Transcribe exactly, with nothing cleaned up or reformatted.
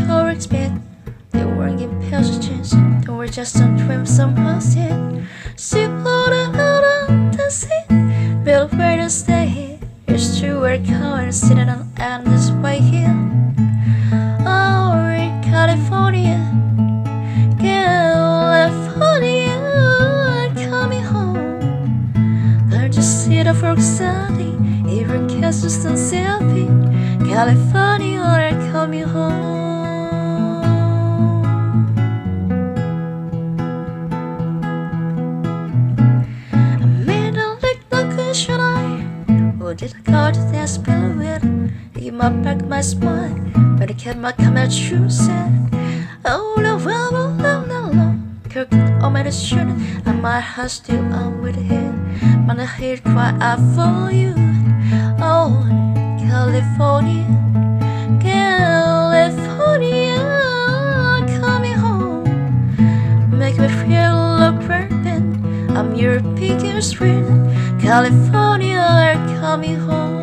your expect. They weren't given passages, they were just on dream somehow yet. Still hold on, hold on, that's it. Build where to stay. It's true, we're coming, sitting on and this way here. Oh, we're in California, California, coming home. They're just here for exciting, even castles and selfie. California, they're coming home. Who did I call to that spell with? Give my back my spine, but I kept my camera true set. Oh no, well, well, no, no, no. Kirk on my shooting, and my heart still on with it. Man, I hear cry out for you. Oh, California, California, coming home. Make me feel like burning. I'm your biggest friend. California, they're coming home.